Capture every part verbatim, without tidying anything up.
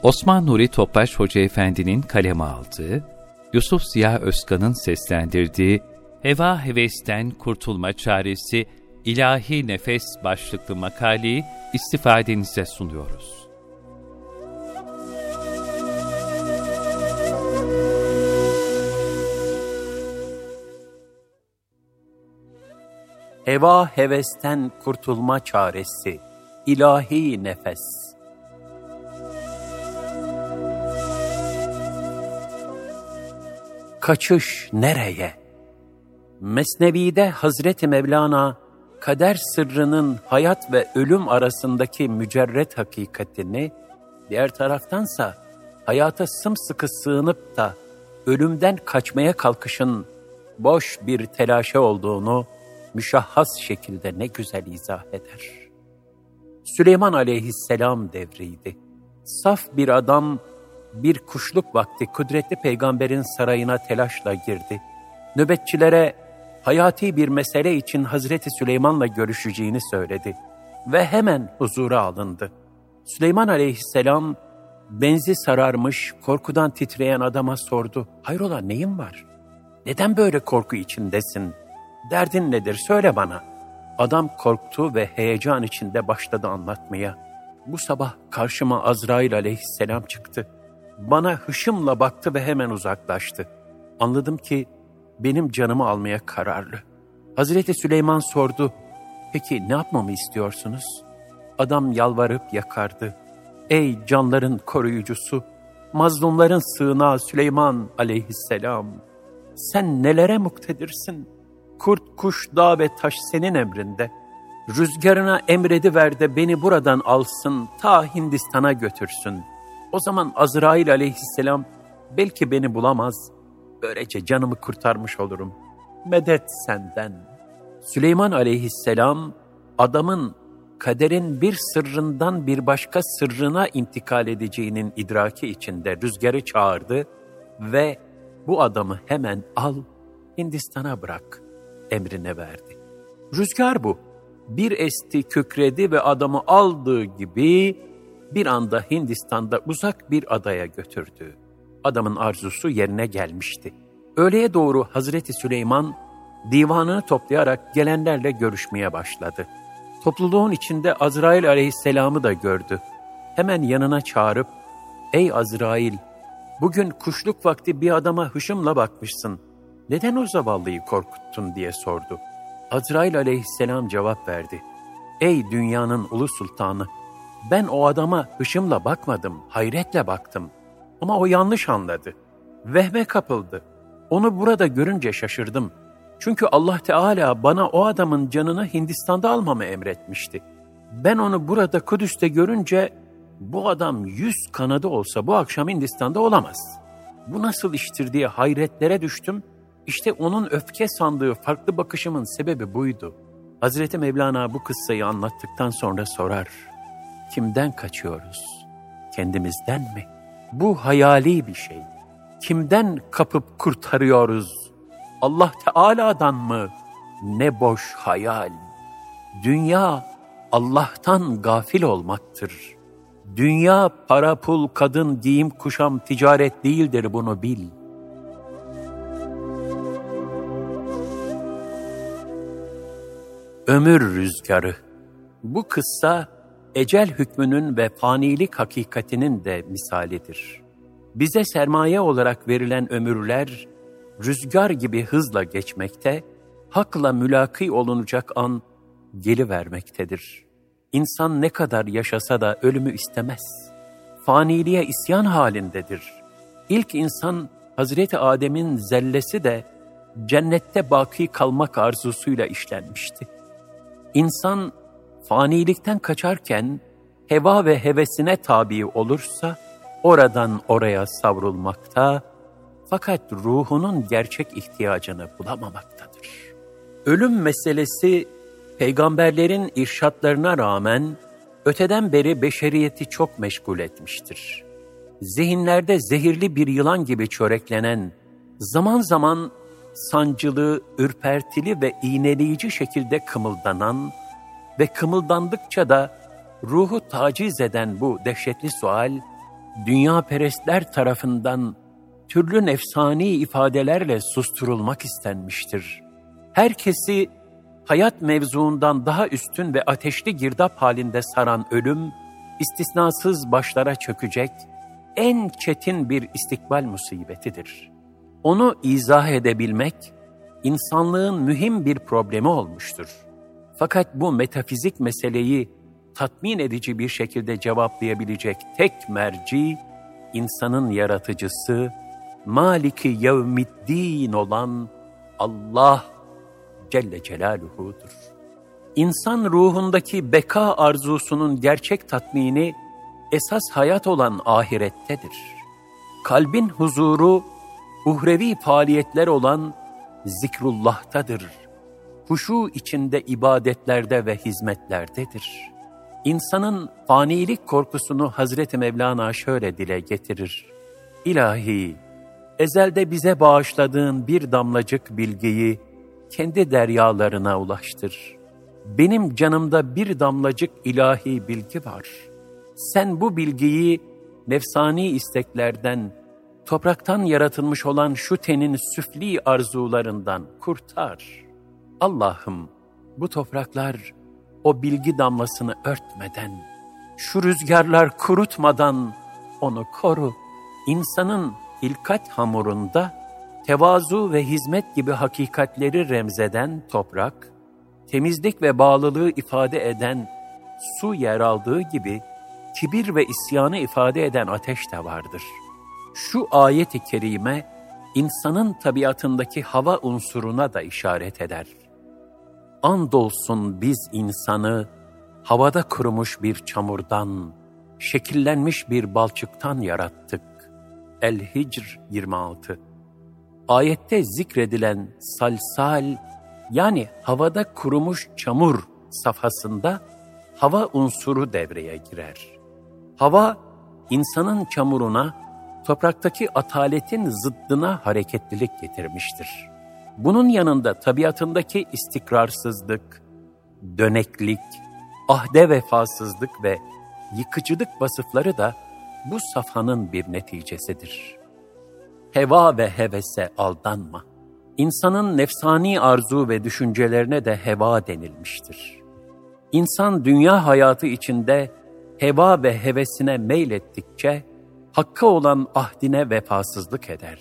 Osman Nuri Topbaş Hoca Efendi'nin kaleme aldığı, Yusuf Ziya Özkan'ın seslendirdiği Heva Hevesten Kurtulma Çaresi İlahi Nefes başlıklı makaleyi istifadenize sunuyoruz. Heva hevesten kurtulma çaresi, ilahi nefes. Kaçış nereye? Mesnevi'de Hazreti Mevlana, kader sırrının hayat ve ölüm arasındaki mücerret hakikatini, diğer taraftansa hayata sımsıkı sığınıp da ölümden kaçmaya kalkışın boş bir telaşe olduğunu müşahhas şekilde ne güzel izah eder. Süleyman aleyhisselam devriydi. Saf bir adam bir kuşluk vakti kudretli peygamberin sarayına telaşla girdi. Nöbetçilere hayati bir mesele için Hazreti Süleyman'la görüşeceğini söyledi ve hemen huzura alındı. Süleyman aleyhisselam benzi sararmış, korkudan titreyen adama sordu. Hayrola, neyin var? Neden böyle korku içindesin? Derdin nedir? Söyle bana. Adam korktu ve heyecan içinde başladı anlatmaya. Bu sabah karşıma Azrail aleyhisselam çıktı. Bana hışımla baktı ve hemen uzaklaştı. Anladım ki benim canımı almaya kararlı. Hazreti Süleyman sordu. Peki ne yapmamı istiyorsunuz? Adam yalvarıp yakardı. Ey canların koruyucusu, mazlumların sığınağı Süleyman aleyhisselam, sen nelere muktedirsin? Kurt, kuş, dağ ve taş senin emrinde. Rüzgarına emrediver de beni buradan alsın, ta Hindistan'a götürsün. O zaman Azrail aleyhisselam belki beni bulamaz. Böylece canımı kurtarmış olurum. Medet senden. Süleyman aleyhisselam adamın kaderin bir sırrından bir başka sırrına intikal edeceğinin idraki içinde rüzgarı çağırdı ve bu adamı hemen al, Hindistan'a bırak emrine verdi. Rüzgar bu. Bir esti, kükredi ve adamı aldığı gibi bir anda Hindistan'da uzak bir adaya götürdü. Adamın arzusu yerine gelmişti. Öğleye doğru Hazreti Süleyman divanını toplayarak gelenlerle görüşmeye başladı. Topluluğun içinde Azrail aleyhisselamı da gördü. Hemen yanına çağırıp, ''Ey Azrail, bugün kuşluk vakti bir adama hışımla bakmışsın. Neden o zavallıyı korkuttun?'' diye sordu. Azrail aleyhisselam cevap verdi. ''Ey dünyanın ulu sultanı, ben o adama hışımla bakmadım, hayretle baktım. Ama o yanlış anladı. Vehme kapıldı. Onu burada görünce şaşırdım. Çünkü Allah Teala bana o adamın canını Hindistan'da almamı emretmişti. Ben onu burada Kudüs'te görünce bu adam yüz kanadı olsa bu akşam Hindistan'da olamaz. Bu nasıl iştir diye hayretlere düştüm. İşte onun öfke sandığı farklı bakışımın sebebi buydu. Hazreti Mevlana bu kıssayı anlattıktan sonra sorar. Kimden kaçıyoruz? Kendimizden mi? Bu hayali bir şey. Kimden kapıp kurtarıyoruz? Allah Teala'dan mı? Ne boş hayal. Dünya Allah'tan gafil olmaktır. Dünya para, pul, kadın, giyim, kuşam, ticaret değildir, bunu bil. Ömür rüzgarı. Bu kıssa ecel hükmünün ve fanilik hakikatinin de misalidir. Bize sermaye olarak verilen ömürler rüzgar gibi hızla geçmekte, hakla mülaki olunacak an gelivermektedir. İnsan ne kadar yaşasa da ölümü istemez. Faniliğe isyan halindedir. İlk insan Hazreti Adem'in zellesi de cennette baki kalmak arzusuyla işlenmişti. İnsan fanilikten kaçarken heva ve hevesine tabi olursa oradan oraya savrulmakta, fakat ruhunun gerçek ihtiyacını bulamamaktadır. Ölüm meselesi peygamberlerin irşatlarına rağmen öteden beri beşeriyeti çok meşgul etmiştir. Zihinlerde zehirli bir yılan gibi çöreklenen, zaman zaman sancılı, ürpertili ve iğneleyici şekilde kımıldanan ve kımıldandıkça da ruhu taciz eden bu dehşetli sual, dünya-perestler tarafından türlü nefsani ifadelerle susturulmak istenmiştir. Herkesi hayat mevzuundan daha üstün ve ateşli girdap halinde saran ölüm, istisnasız başlara çökecek en çetin bir istikbal musibetidir. Onu izah edebilmek, insanlığın mühim bir problemi olmuştur. Fakat bu metafizik meseleyi tatmin edici bir şekilde cevaplayabilecek tek merci, insanın yaratıcısı, Maliki yevmiddin olan Allah Celle Celaluhu'dur. İnsan ruhundaki beka arzusunun gerçek tatmini, esas hayat olan ahirettedir. Kalbin huzuru, uhrevi faaliyetler olan zikrullah'tadır. Huşu içinde ibadetlerde ve hizmetlerdedir. İnsanın fanilik korkusunu Hazreti Mevlana şöyle dile getirir. İlahi, ezelde bize bağışladığın bir damlacık bilgiyi kendi deryalarına ulaştır. Benim canımda bir damlacık ilahi bilgi var. Sen bu bilgiyi nefsani isteklerden, topraktan yaratılmış olan şu tenin süfli arzularından kurtar. Allah'ım, bu topraklar o bilgi damlasını örtmeden, şu rüzgarlar kurutmadan onu koru. İnsanın hilkat hamurunda tevazu ve hizmet gibi hakikatleri remzeden toprak, temizlik ve bağlılığı ifade eden su yer aldığı gibi kibir ve isyanı ifade eden ateş de vardır. Şu ayet-i kerime insanın tabiatındaki hava unsuruna da işaret eder. Andolsun biz insanı havada kurumuş bir çamurdan, şekillenmiş bir balçıktan yarattık. El-Hicr yirmi altı. Ayette zikredilen salsal, yani havada kurumuş çamur safhasında hava unsuru devreye girer. Hava, insanın çamuruna, topraktaki ataletin zıddına hareketlilik getirmiştir. Bunun yanında tabiatındaki istikrarsızlık, döneklik, ahde vefasızlık ve yıkıcılık vasıfları da bu safhanın bir neticesidir. Heva ve hevese aldanma. İnsanın nefsani arzu ve düşüncelerine de heva denilmiştir. İnsan dünya hayatı içinde heva ve hevesine meylettikçe, hakka olan ahdine vefasızlık eder.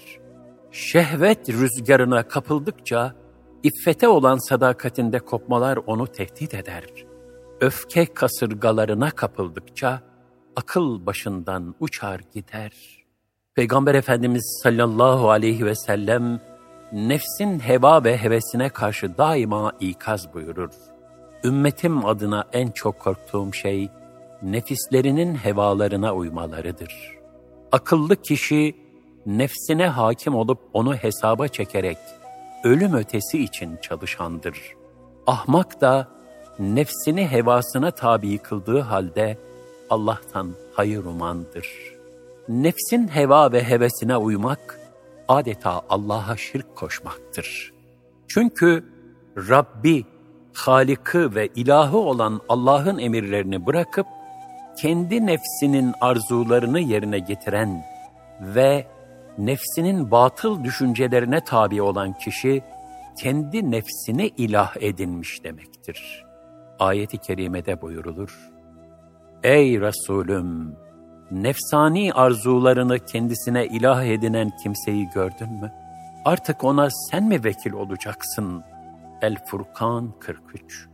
Şehvet rüzgarına kapıldıkça, iffete olan sadakatinde kopmalar onu tehdit eder. Öfke kasırgalarına kapıldıkça, akıl başından uçar gider. Peygamber Efendimiz sallallahu aleyhi ve sellem, nefsin heva ve hevesine karşı daima ikaz buyurur. Ümmetim adına en çok korktuğum şey, nefislerinin hevalarına uymalarıdır. Akıllı kişi, nefsine hakim olup onu hesaba çekerek, ölüm ötesi için çalışandır. Ahmak da, nefsini hevasına tabi kıldığı halde, Allah'tan hayır umandır. Nefsin heva ve hevesine uymak, adeta Allah'a şirk koşmaktır. Çünkü Rabbi, Halik'i ve ilahı olan Allah'ın emirlerini bırakıp, kendi nefsinin arzularını yerine getiren ve nefsinin batıl düşüncelerine tabi olan kişi, kendi nefsine ilah edinmiş demektir. Ayet-i kerimede buyurulur. Ey Resulüm! Nefsani arzularını kendisine ilah edinen kimseyi gördün mü? Artık ona sen mi vekil olacaksın? El-Furkan kırk üç.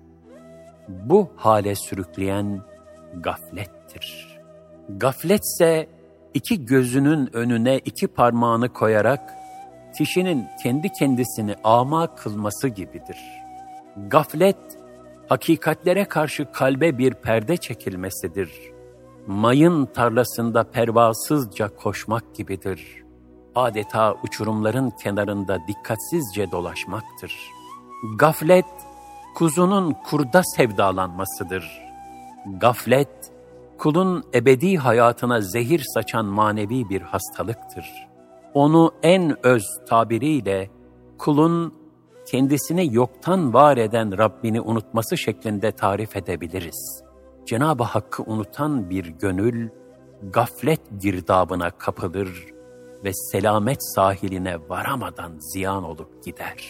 Bu hale sürükleyen gaflettir. Gafletse iki gözünün önüne iki parmağını koyarak kişinin kendi kendisini ama kılması gibidir. Gaflet, hakikatlere karşı kalbe bir perde çekilmesidir. Mayın tarlasında pervasızca koşmak gibidir. Adeta uçurumların kenarında dikkatsizce dolaşmaktır. Gaflet, kuzunun kurda sevdalanmasıdır. Gaflet, kulun ebedi hayatına zehir saçan manevi bir hastalıktır. Onu en öz tabiriyle, kulun kendisini yoktan var eden Rabbini unutması şeklinde tarif edebiliriz. Cenab-ı Hakk'ı unutan bir gönül, gaflet girdabına kapılır ve selamet sahiline varamadan ziyan olup gider.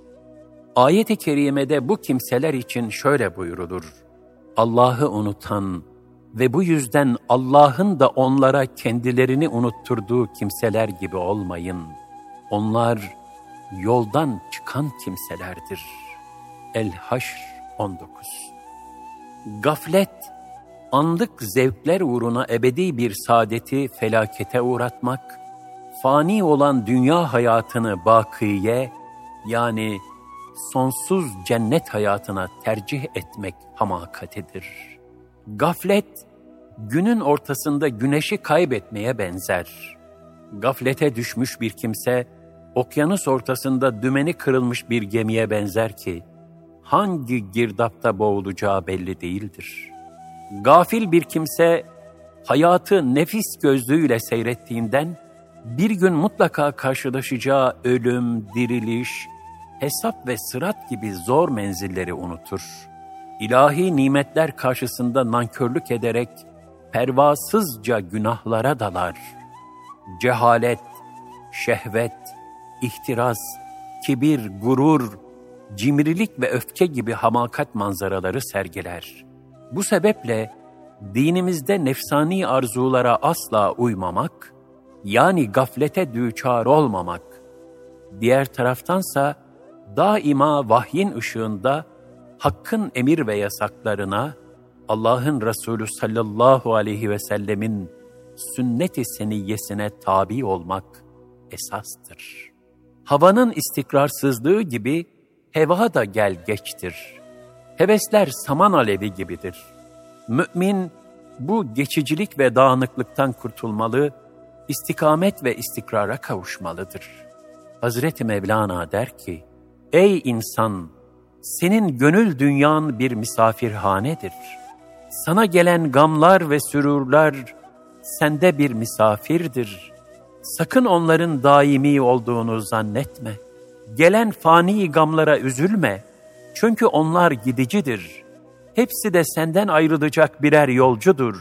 Ayet-i kerimede bu kimseler için şöyle buyurulur: Allah'ı unutan ve bu yüzden Allah'ın da onlara kendilerini unutturduğu kimseler gibi olmayın. Onlar yoldan çıkan kimselerdir. El-Haşr on dokuz. Gaflet, anlık zevkler uğruna ebedi bir saadeti felakete uğratmak, fani olan dünya hayatını bakiye, yani sonsuz cennet hayatına tercih etmek hamakatidir. Gaflet, günün ortasında güneşi kaybetmeye benzer. Gaflete düşmüş bir kimse, okyanus ortasında dümeni kırılmış bir gemiye benzer ki, hangi girdapta boğulacağı belli değildir. Gafil bir kimse, hayatı nefis gözlüğüyle seyrettiğinden, bir gün mutlaka karşılaşacağı ölüm, diriliş, hesap ve sırat gibi zor menzilleri unutur. İlahi nimetler karşısında nankörlük ederek pervasızca günahlara dalar. Cehalet, şehvet, ihtiras, kibir, gurur, cimrilik ve öfke gibi hamakat manzaraları sergiler. Bu sebeple dinimizde nefsani arzulara asla uymamak, yani gaflete düçar olmamak, diğer taraftansa daima vahyin ışığında Hakk'ın emir ve yasaklarına, Allah'ın Resulü sallallahu aleyhi ve sellemin sünnet-i seniyyesine tabi olmak esastır. Havanın istikrarsızlığı gibi heva da gel geçtir. Hevesler saman alevi gibidir. Mümin bu geçicilik ve dağınıklıktan kurtulmalı, istikamet ve istikrara kavuşmalıdır. Hazreti Mevlana der ki, ey insan, senin gönül dünyan bir misafirhanedir. Sana gelen gamlar ve sürurlar sende bir misafirdir. Sakın onların daimi olduğunu zannetme. Gelen fani gamlara üzülme. Çünkü onlar gidicidir. Hepsi de senden ayrılacak birer yolcudur.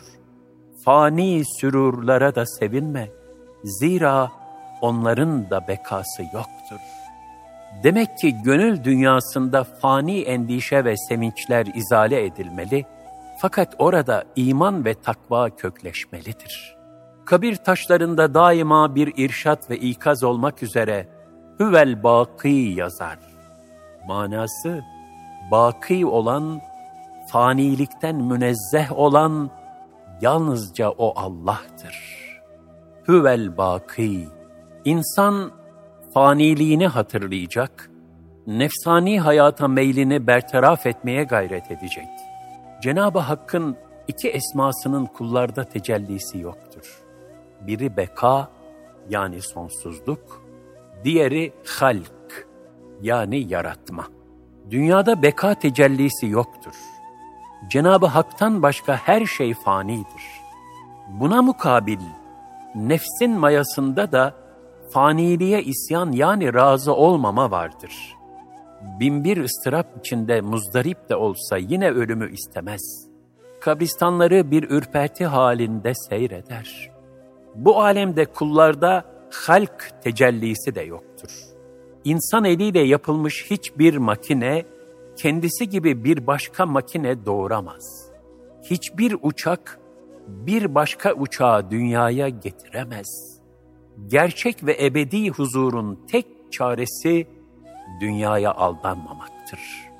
Fani sürurlara da sevinme. Zira onların da bekası yoktur. Demek ki gönül dünyasında fani endişe ve sevinçler izale edilmeli, fakat orada iman ve takva kökleşmelidir. Kabir taşlarında daima bir irşat ve ikaz olmak üzere Hüvel Baki yazar. Manası, baki olan, fanilikten münezzeh olan yalnızca o Allah'tır. Hüvel Baki. İnsan faniliğini hatırlayacak, nefsani hayata meylini bertaraf etmeye gayret edecek. Cenab-ı Hakk'ın iki esmasının kullarda tecellisi yoktur. Biri beka, yani sonsuzluk, diğeri halk, yani yaratma. Dünyada beka tecellisi yoktur. Cenab-ı Hak'tan başka her şey fanidir. Buna mukabil, nefsin mayasında da faniliğe isyan, yani razı olmama vardır. Binbir ıstırap içinde muzdarip de olsa yine ölümü istemez. Kabristanları bir ürperti halinde seyreder. Bu alemde kullarda halk tecellisi de yoktur. İnsan eliyle yapılmış hiçbir makine, kendisi gibi bir başka makine doğuramaz. Hiçbir uçak, bir başka uçağı dünyaya getiremez. Gerçek ve ebedi huzurun tek çaresi, dünyaya aldanmamaktır.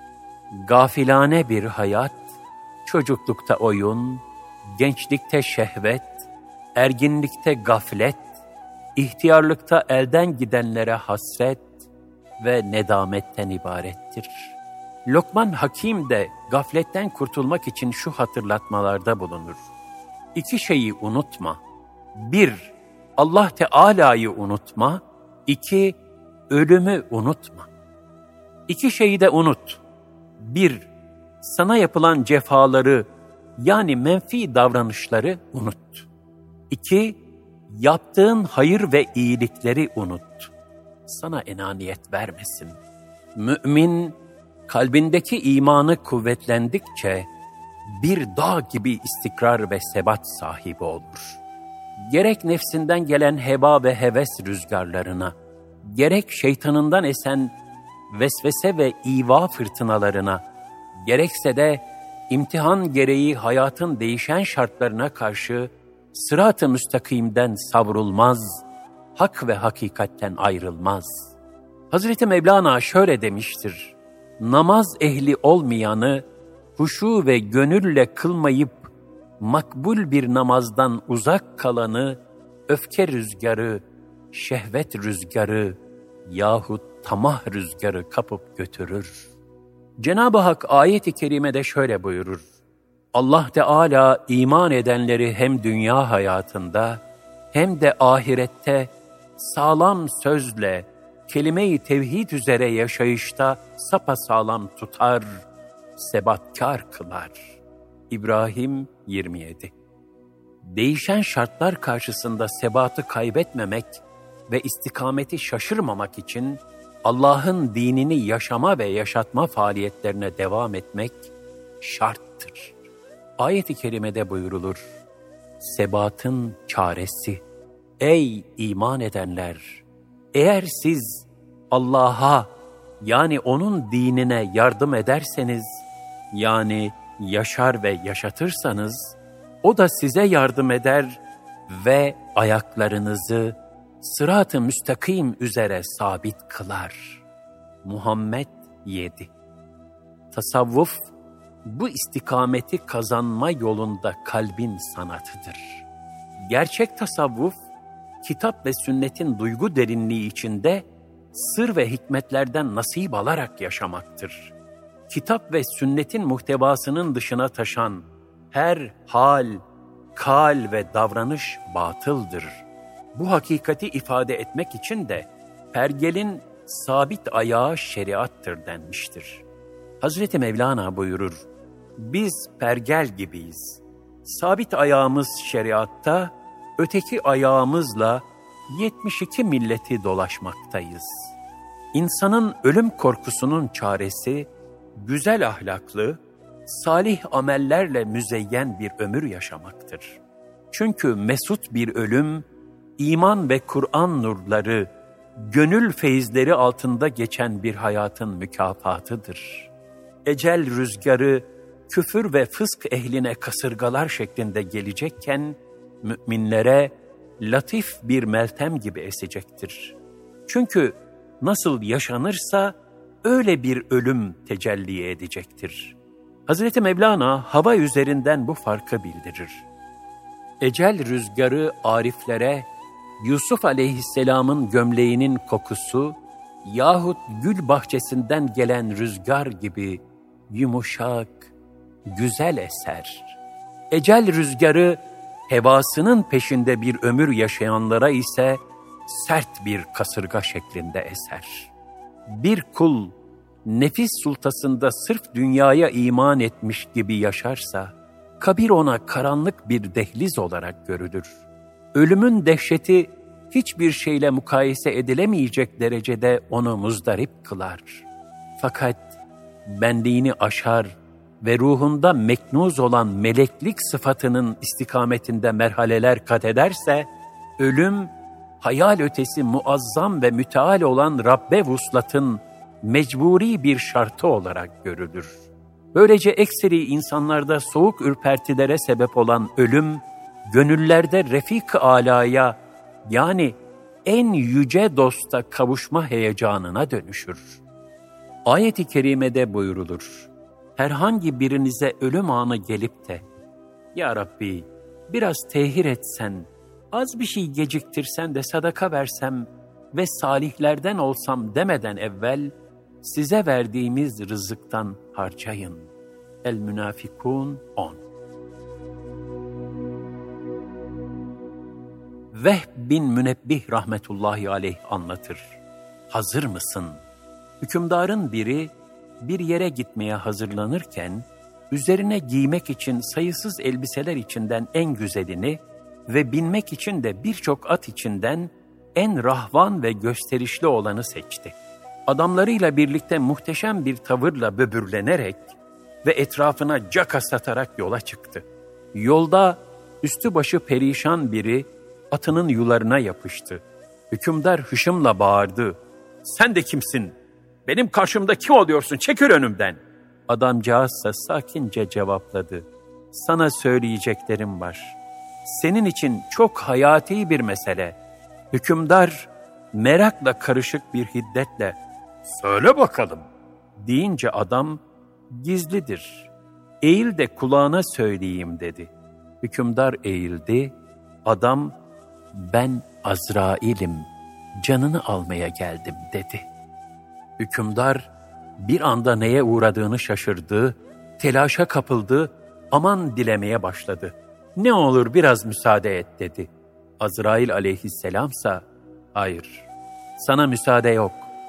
Gafilane bir hayat, çocuklukta oyun, gençlikte şehvet, erginlikte gaflet, ihtiyarlıkta elden gidenlere hasret ve nedametten ibarettir. Lokman Hakim de gafletten kurtulmak için şu hatırlatmalarda bulunur. İki şeyi unutma. Bir, Allah Teala'yı unutma. İki, ölümü unutma. İki şeyi de unut. Bir, sana yapılan cefaları, yani menfi davranışları unut. İki, yaptığın hayır ve iyilikleri unut. Sana enaniyet vermesin. Mümin, kalbindeki imanı kuvvetlendikçe bir dağ gibi istikrar ve sebat sahibi olur. gerek nefsinden gelen heba ve heves rüzgarlarına, gerek şeytanından esen vesvese ve iva fırtınalarına, gerekse de imtihan gereği hayatın değişen şartlarına karşı sırat-ı müstakimden savrulmaz, hak ve hakikatten ayrılmaz. Hazreti Mevlana şöyle demiştir: namaz ehli olmayanı huşu ve gönülle kılmayıp makbul bir namazdan uzak kalanı öfke rüzgarı, şehvet rüzgarı yahut tamah rüzgarı kapıp götürür. Cenab-ı Hak ayet-i kerimede şöyle buyurur: Allah Teala iman edenleri hem dünya hayatında hem de ahirette sağlam sözle, kelime-i tevhid üzere yaşayışta sapasağlam tutar, sebatkar kılar. İbrahim yirmi yedi. Değişen şartlar karşısında sebatı kaybetmemek ve istikameti şaşırmamak için Allah'ın dinini yaşama ve yaşatma faaliyetlerine devam etmek şarttır. Ayet-i kerimede buyurulur: sebatın çaresi. Ey iman edenler! Eğer siz Allah'a, yani onun dinine yardım ederseniz, yani yaşar ve yaşatırsanız, o da size yardım eder ve ayaklarınızı sırat-ı müstakim üzere sabit kılar. Muhammed yedi. Tasavvuf, bu istikameti kazanma yolunda kalbin sanatıdır. Gerçek tasavvuf, kitap ve sünnetin duygu derinliği içinde sır ve hikmetlerden nasip alarak yaşamaktır. Kitap ve sünnetin muhtevasının dışına taşan her hal, kal ve davranış batıldır. Bu hakikati ifade etmek için de pergelin sabit ayağı şeriattır denmiştir. Hazreti Mevlana buyurur: biz pergel gibiyiz. Sabit ayağımız şeriatta, öteki ayağımızla yetmiş iki milleti dolaşmaktayız. İnsanın ölüm korkusunun çaresi, güzel ahlaklı, salih amellerle müzeyyen bir ömür yaşamaktır. Çünkü mesut bir ölüm, iman ve Kur'an nurları, gönül feyizleri altında geçen bir hayatın mükafatıdır. Ecel rüzgarı, küfür ve fısk ehline kasırgalar şeklinde gelecekken, müminlere latif bir meltem gibi esecektir. Çünkü nasıl yaşanırsa öyle bir ölüm tecelli edecektir. Hazreti Mevlana hava üzerinden bu farkı bildirir. Ecel rüzgarı ariflere Yusuf aleyhisselamın gömleğinin kokusu yahut gül bahçesinden gelen rüzgar gibi yumuşak, güzel eser. Ecel rüzgarı hevasının peşinde bir ömür yaşayanlara ise sert bir kasırga şeklinde eser. Bir kul nefis sultasında sırf dünyaya iman etmiş gibi yaşarsa, kabir ona karanlık bir dehliz olarak görülür. Ölümün dehşeti hiçbir şeyle mukayese edilemeyecek derecede onu muzdarip kılar. Fakat benliğini aşar ve ruhunda meknuz olan meleklik sıfatının istikametinde merhaleler kat ederse, ölüm, hayal ötesi muazzam ve müteal olan Rabbe vuslatın mecburi bir şartı olarak görülür. Böylece ekseri insanlarda soğuk ürpertilere sebep olan ölüm, gönüllerde refik-i alaya, yani en yüce dosta kavuşma heyecanına dönüşür. Ayet-i kerimede buyurulur: herhangi birinize ölüm anı gelip de, ya Rabbi biraz tehir etsen, az bir şey geciktirsen de sadaka versem ve salihlerden olsam demeden evvel, size verdiğimiz rızıktan harcayın. El-Münafikun on. Vehb bin Münebbih rahmetullahi aleyh anlatır. Hazır mısın? Hükümdarın biri bir yere gitmeye hazırlanırken, üzerine giymek için sayısız elbiseler içinden en güzelini ve binmek için de birçok at içinden en rahvan ve gösterişli olanı seçti. Adamlarıyla birlikte muhteşem bir tavırla böbürlenerek ve etrafına caka satarak yola çıktı. Yolda üstü başı perişan biri atının yularına yapıştı. Hükümdar hışımla bağırdı. Sen de kimsin? Benim karşımda kim oluyorsun? Çekil önümden. Adamcağızsa sakince cevapladı. Sana söyleyeceklerim var. Senin için çok hayati bir mesele. Hükümdar merakla karışık bir hiddetle söyle bakalım deyince adam gizlidir. Eğil de kulağına söyleyeyim dedi. Hükümdar eğildi. Adam ben Azrail'im, canını almaya geldim dedi. Hükümdar bir anda neye uğradığını şaşırdı, telaşa kapıldı, aman dilemeye başladı. Ne olur biraz müsaade et dedi. Azrail aleyhisselamsa hayır, sana müsaade yok,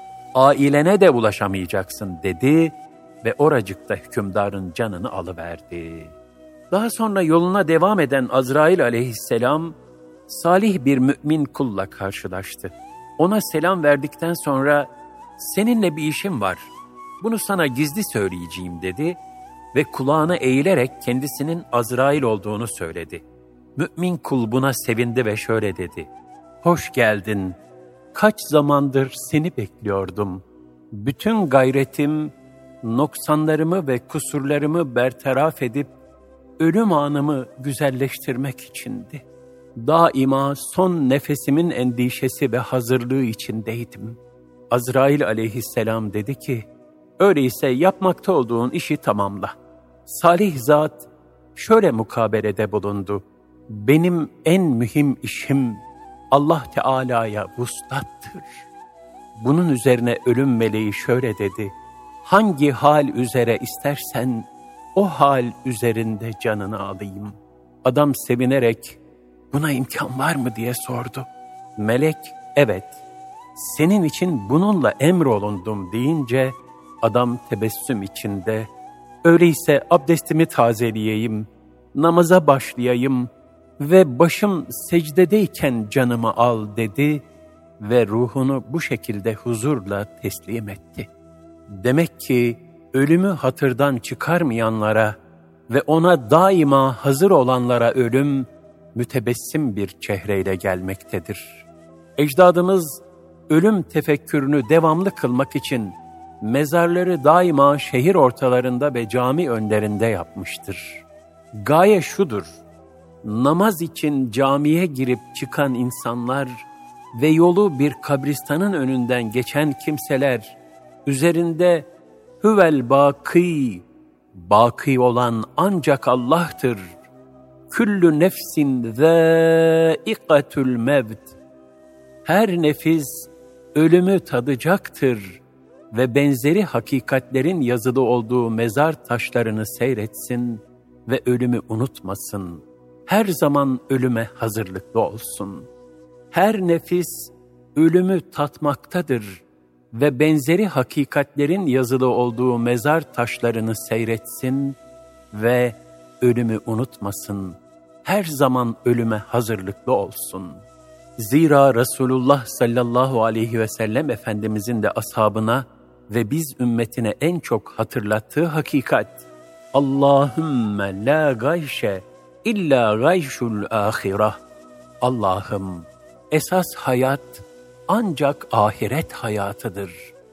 ailene de ulaşamayacaksın dedi ve oracıkta hükümdarın canını alıverdi. Daha sonra yoluna devam eden Azrail aleyhisselam, salih bir mümin kulla karşılaştı. Ona selam verdikten sonra, seninle bir işim var, bunu sana gizli söyleyeceğim dedi ve kulağına eğilerek kendisinin Azrail olduğunu söyledi. Mümin kul buna sevindi ve şöyle dedi, hoş geldin, kaç zamandır seni bekliyordum. Bütün gayretim, noksanlarımı ve kusurlarımı bertaraf edip, ölüm anımı güzelleştirmek içindi. Daima son nefesimin endişesi ve hazırlığı içindeydim. Azrail aleyhisselam dedi ki, öyleyse yapmakta olduğun işi tamamla. Salih zat şöyle mukabelede bulundu. Benim en mühim işim Allah Teala'ya vuslattır. Bunun üzerine ölüm meleği şöyle dedi. Hangi hal üzere istersen o hal üzerinde canını alayım. Adam sevinerek buna imkan var mı diye sordu. Melek evet, senin için bununla emrolundum deyince adam tebessüm içinde öyleyse abdestimi tazeleyeyim, namaza başlayayım ve başım secdedeyken canımı al dedi ve ruhunu bu şekilde huzurla teslim etti. Demek ki ölümü hatırdan çıkarmayanlara ve ona daima hazır olanlara ölüm mütebessim bir çehreyle gelmektedir. Ecdadımız ölüm tefekkürünü devamlı kılmak için mezarları daima şehir ortalarında ve cami önlerinde yapmıştır. Gaye şudur, namaz için camiye girip çıkan insanlar ve yolu bir kabristanın önünden geçen kimseler, üzerinde Hüvel bâkî, bâkî olan ancak Allah'tır. Küllü nefsin zâiqatül mevt. Her nefis ölümü tadacaktır ve benzeri hakikatlerin yazılı olduğu mezar taşlarını seyretsin ve ölümü unutmasın. Her zaman ölüme hazırlıklı olsun. Her nefis ölümü tatmaktadır ve benzeri hakikatlerin yazılı olduğu mezar taşlarını seyretsin ve ölümü unutmasın. Her zaman ölüme hazırlıklı olsun. Zira Resulullah sallallahu aleyhi ve sellem Efendimizin de ashabına ve biz ümmetine en çok hatırlattığı hakikat, Allahümme la gayşe illa gayşul ahireh. Allah'ım, esas hayat ancak ahiret hayatıdır.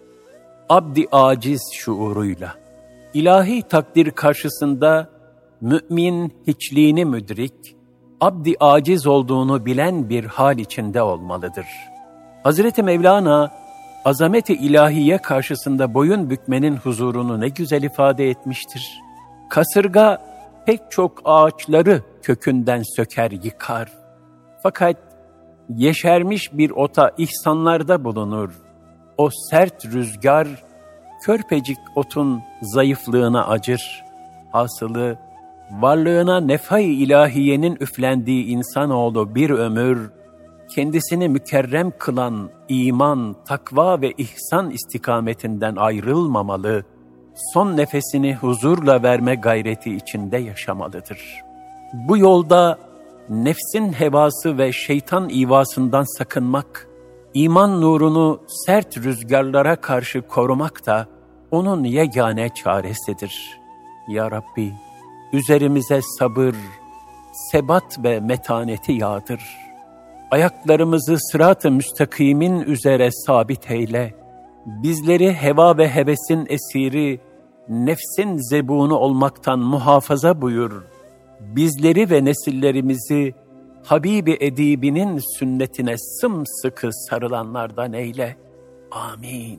Abdi aciz şuuruyla, ilahi takdir karşısında mümin hiçliğini müdrik, abdi aciz olduğunu bilen bir hal içinde olmalıdır. Hazreti Mevlana, azamet-i ilahiye karşısında boyun bükmenin huzurunu ne güzel ifade etmiştir. Kasırga pek çok ağaçları kökünden söker yıkar. Fakat yeşermiş bir ota ihsanlarda bulunur. O sert rüzgar, körpecik otun zayıflığına acır. Hasılı, varlığına nefai ilahiyenin üflendiği insanoğlu bir ömür, kendisini mükerrem kılan iman, takva ve ihsan istikametinden ayrılmamalı, son nefesini huzurla verme gayreti içinde yaşamalıdır. Bu yolda nefsin hevası ve şeytan ivasından sakınmak, iman nurunu sert rüzgarlara karşı korumak da onun yegane çaresidir. Ya Rabbi, üzerimize sabır, sebat ve metaneti yağdır. ayaklarımızı sırat-ı müstakimin üzere sabit eyle. Bizleri heva ve hevesin esiri, nefsin zebunu olmaktan muhafaza buyur. Bizleri ve nesillerimizi Habibi edibinin sünnetine sımsıkı sarılanlardan eyle. Amin.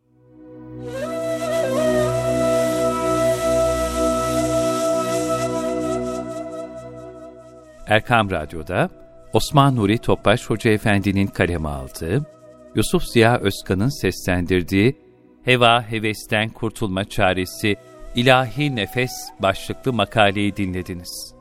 Erkam Radyo'da Osman Nuri Topbaş Hoca Efendi'nin kaleme aldığı, Yusuf Ziya Özkan'ın seslendirdiği Heva Hevesten Kurtulma Çaresi İlahi Nefes başlıklı makaleyi dinlediniz.